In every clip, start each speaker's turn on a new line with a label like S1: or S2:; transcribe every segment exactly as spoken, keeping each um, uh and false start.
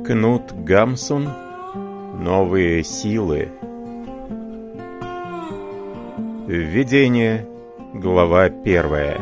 S1: Кнут Гамсун. Новые силы. Введение. Глава первая.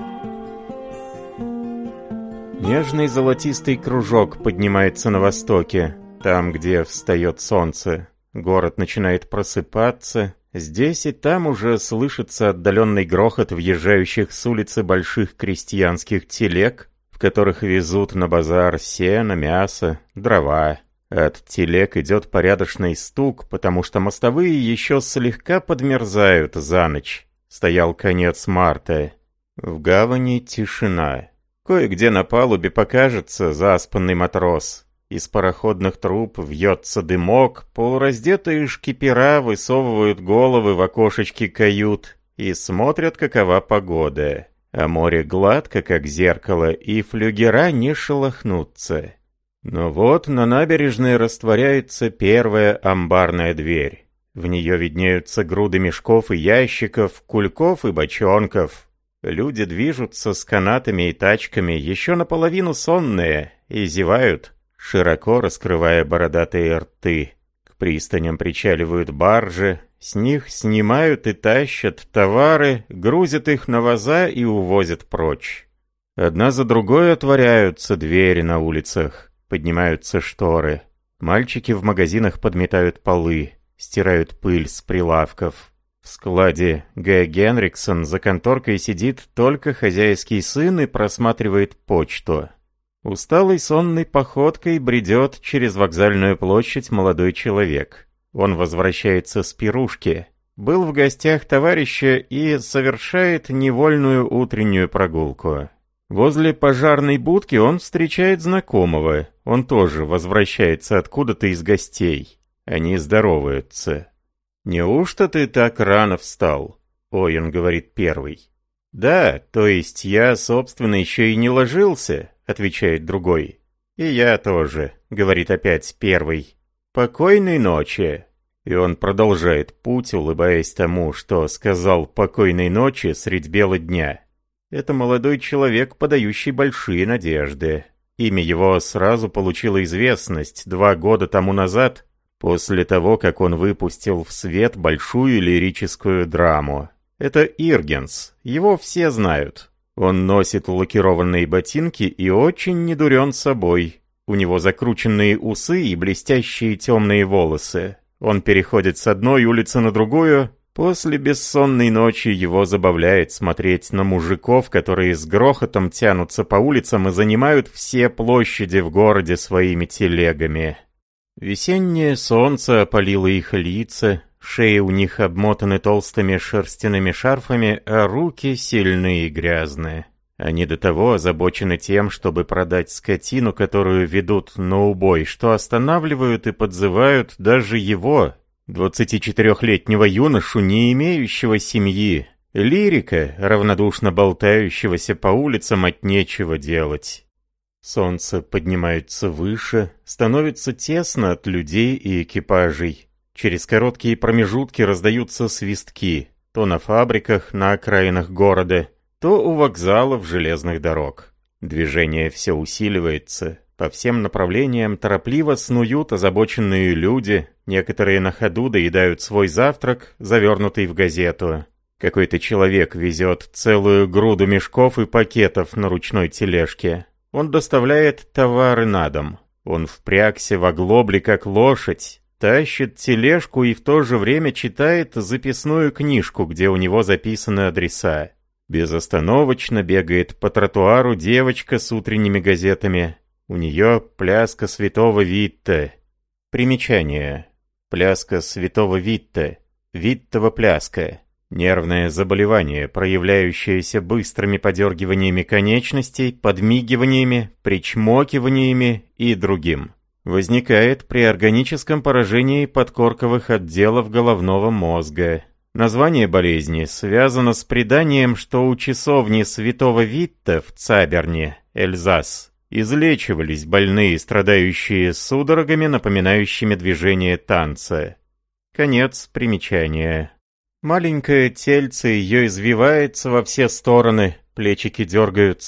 S1: Нежный золотистый кружок поднимается на востоке, там, где встает солнце. Город начинает просыпаться. Здесь и там уже слышится отдаленный грохот въезжающих с улицы больших крестьянских телег, в которых везут на базар сено, мясо, дрова. От телег идет порядочный стук, потому что мостовые еще слегка подмерзают за ночь. Стоял конец марта. В гавани тишина. Кое-где на палубе покажется заспанный матрос. Из пароходных труб вьется дымок, полураздетые шкипера высовывают головы в окошечки кают и смотрят, какова погода. А море гладко, как зеркало, и флюгера не шелохнутся. Но вот на набережной растворяется первая амбарная дверь. В нее виднеются груды мешков и ящиков, кульков и бочонков. Люди движутся с канатами и тачками, еще наполовину сонные, и зевают, широко раскрывая бородатые рты. К пристаням причаливают баржи, с них снимают и тащат товары, грузят их на воза и увозят прочь. Одна за другой отворяются двери на улицах, поднимаются шторы. Мальчики в магазинах подметают полы, стирают пыль с прилавков. В складе Г. Генриксон за конторкой сидит только хозяйский сын и просматривает почту. Усталой сонной походкой бредет через вокзальную площадь молодой человек. Он возвращается с пирушки, был в гостях товарища и совершает невольную утреннюю прогулку. Возле пожарной будки он встречает знакомого, он тоже возвращается откуда-то из гостей. Они здороваются. «Неужто ты так рано встал?» — Оуэн говорит первый. «Да, то есть я, собственно, еще и не ложился», — отвечает другой. «И я тоже», — говорит опять первый. «Покойной ночи!» И он продолжает путь, улыбаясь тому, что сказал «покойной ночи» средь бела дня. Это молодой человек, подающий большие надежды. Имя его сразу получило известность два года тому назад, после того, как он выпустил в свет большую лирическую драму. Это Иргенс, его все знают. Он носит лакированные ботинки и очень недурен собой. У него закрученные усы и блестящие темные волосы. Он переходит с одной улицы на другую. После бессонной ночи его забавляет смотреть на мужиков, которые с грохотом тянутся по улицам и занимают все площади в городе своими телегами. Весеннее солнце опалило их лица, шеи у них обмотаны толстыми шерстяными шарфами, а руки сильные и грязные. Они до того озабочены тем, чтобы продать скотину, которую ведут на убой, что останавливают и подзывают даже его, двадцатичетырехлетнего юношу, не имеющего семьи, лирика, равнодушно болтающегося по улицам от нечего делать. Солнце поднимается выше, становится тесно от людей и экипажей. Через короткие промежутки раздаются свистки, то на фабриках, на окраинах города, то у вокзалов железных дорог. Движение все усиливается. По всем направлениям торопливо снуют озабоченные люди, некоторые на ходу доедают свой завтрак, завернутый в газету. Какой-то человек везет целую груду мешков и пакетов на ручной тележке. Он доставляет товары на дом. Он впрягся в оглобли, как лошадь, тащит тележку и в то же время читает записную книжку, где у него записаны адреса. Безостановочно бегает по тротуару девочка с утренними газетами. У нее пляска святого Витта. Примечание. Пляска святого Витта. Виттова пляска. Нервное заболевание, проявляющееся быстрыми подергиваниями конечностей, подмигиваниями, причмокиваниями и другим. Возникает при органическом поражении подкорковых отделов головного мозга. Название болезни связано с преданием, что у часовни святого Витта в Цаберне, Эльзас, излечивались больные, страдающие судорогами, напоминающими движение танца. Конец примечания. Маленькое тельце ее извивается во все стороны, плечики дергаются,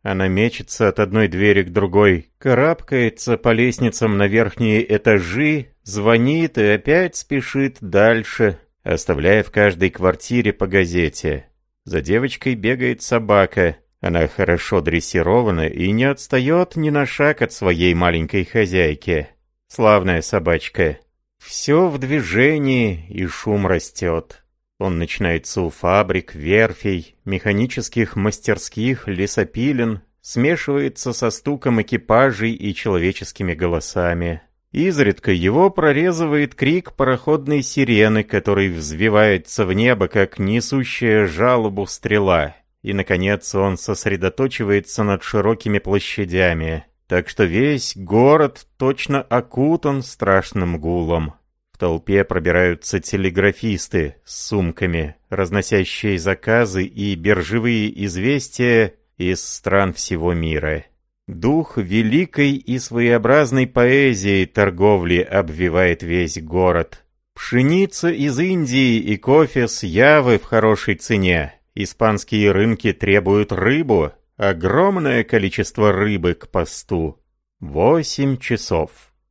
S1: Она мечется от одной двери к другой, карабкается по лестницам на верхние этажи, звонит и опять спешит дальше, оставляя в каждой квартире по газете. За девочкой бегает собака. Она хорошо дрессирована и не отстает ни на шаг от своей маленькой хозяйки. Славная собачка. Все в движении, и шум растет. Он начинается у фабрик, верфей, механических мастерских, лесопилен, смешивается со стуком экипажей и человеческими голосами. Изредка его прорезывает крик пароходной сирены, который взвивается в небо, как несущая жалобу стрела. И, наконец, он сосредоточивается над широкими площадями, так что весь город точно окутан страшным гулом. В толпе пробираются телеграфисты с сумками, разносящие заказы и биржевые известия из стран всего мира. Дух великой и своеобразной поэзии торговли обвивает весь город. Пшеница из Индии и кофе с Явы в хорошей цене. Испанские рынки требуют рыбу, огромное количество рыбы к посту. Восемь часов.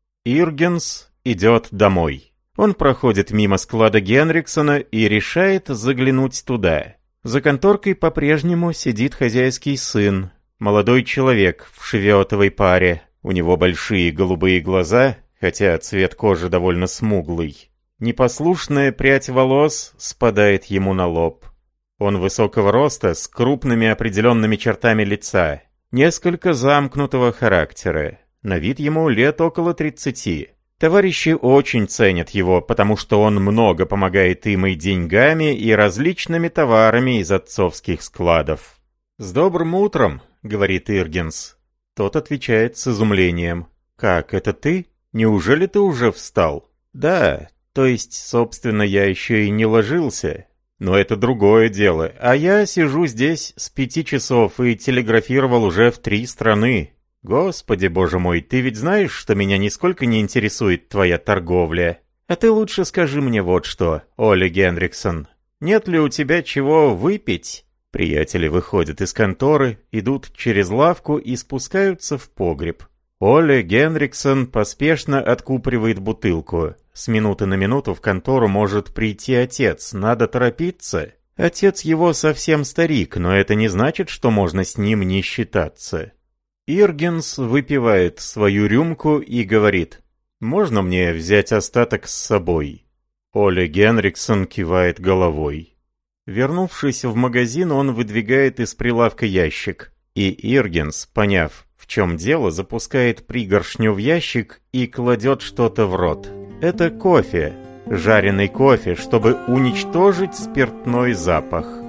S1: Иргенс идет домой. Он проходит мимо склада Генриксона и решает заглянуть туда. За конторкой по-прежнему сидит хозяйский сын, молодой человек в шевиотовой паре. У него большие голубые глаза, хотя цвет кожи довольно смуглый. Непослушная прядь волос спадает ему на лоб. Он высокого роста, с крупными определенными чертами лица, несколько замкнутого характера. На вид ему лет около тридцати. Товарищи очень ценят его, потому что он много помогает им и деньгами, и различными товарами из отцовских складов. «С добрым утром», — говорит Иргенс. Тот отвечает с изумлением. «Как, это ты? Неужели ты уже встал?» «Да, то есть, собственно, я еще и не ложился. Но это другое дело, а я сижу здесь с пяти часов и телеграфировал уже в три страны. Господи, боже мой, ты ведь знаешь, что меня нисколько не интересует твоя торговля? А ты лучше скажи мне вот что, Оле Генриксон. Нет ли у тебя чего выпить?» Приятели выходят из конторы, идут через лавку и спускаются в погреб. Оле Генриксон поспешно откупоривает бутылку. С минуты на минуту в контору может прийти отец, надо торопиться. Отец его совсем старик, но это не значит, что можно с ним не считаться. Иргенс выпивает свою рюмку и говорит: «Можно мне взять остаток с собой?» Оле Генриксон кивает головой. Вернувшись в магазин, он выдвигает из прилавка ящик. И Иргенс, поняв, в чем дело, запускает пригоршню в ящик и кладет что-то в рот. Это кофе, жареный кофе, чтобы уничтожить спиртной запах.